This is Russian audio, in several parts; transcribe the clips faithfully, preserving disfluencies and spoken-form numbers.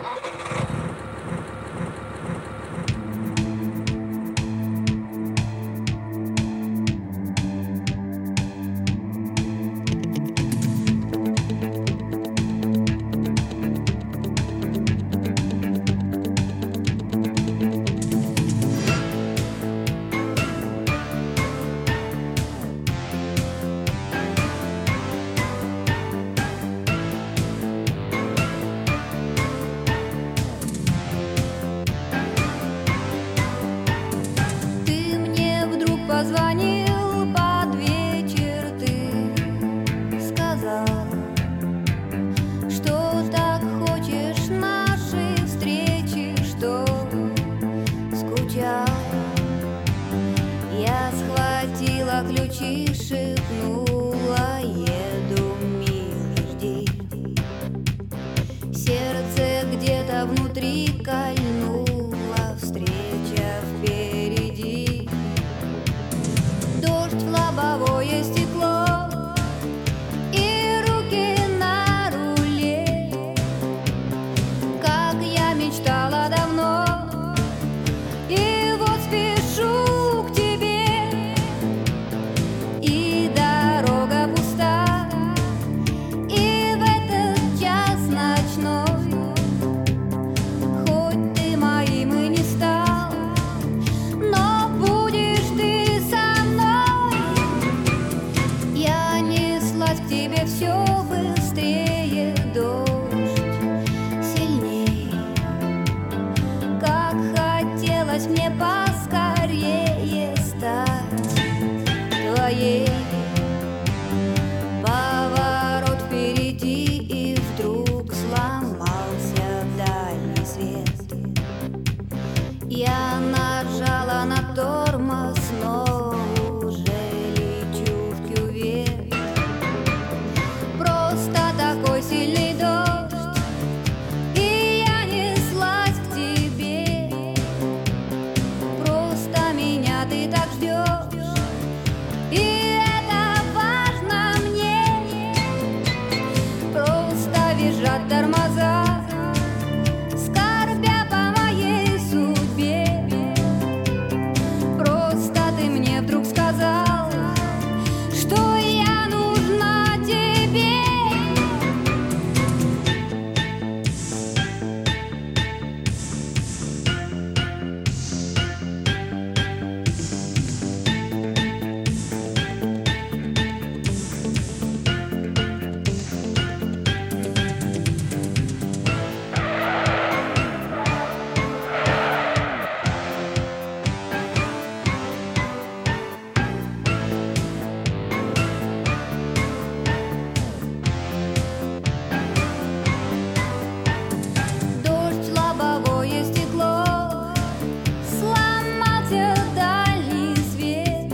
Позвонил под вечер, ты сказал, что так хочешь нашей встречи, что скучал. Я схватила ключи, шепнула: еду, милый, жди. Сердце где-то внутри кольнуло, встреча впереди. Дождь в лобовое стекло и руки на руле, как я мечтала давно, и вот спешу к тебе, и дорога пуста, и в этот час ночной, хоть ты моим и не стал, но будешь ты со мной. Я неслась к тебе все быстрее, дождь сильней, как хотелось мне поскорее стать твоей. Поворот впереди, и вдруг сломался дальний свет. Я нажала на тормоз, но уже лечу в кювет. Просто такой сильный дождь, и я неслась к тебе. Просто меня ты так ждешь, и это важно мне. Просто визжат тормоза, скорбя по моей судьбе. Просто ты мне вдруг сказал, что я нужна тебе. Дождь в лобовое стекло, сломался дальний свет.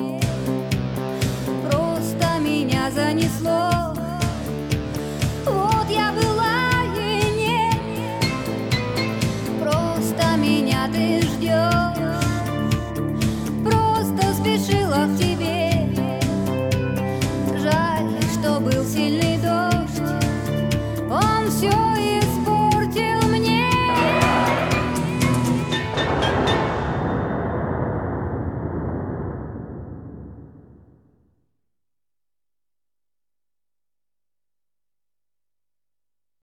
Просто меня занесло, вот я была и нет. Просто меня ты ждешь, просто спешила к тебе. Жаль, что был сильный дождь, он все и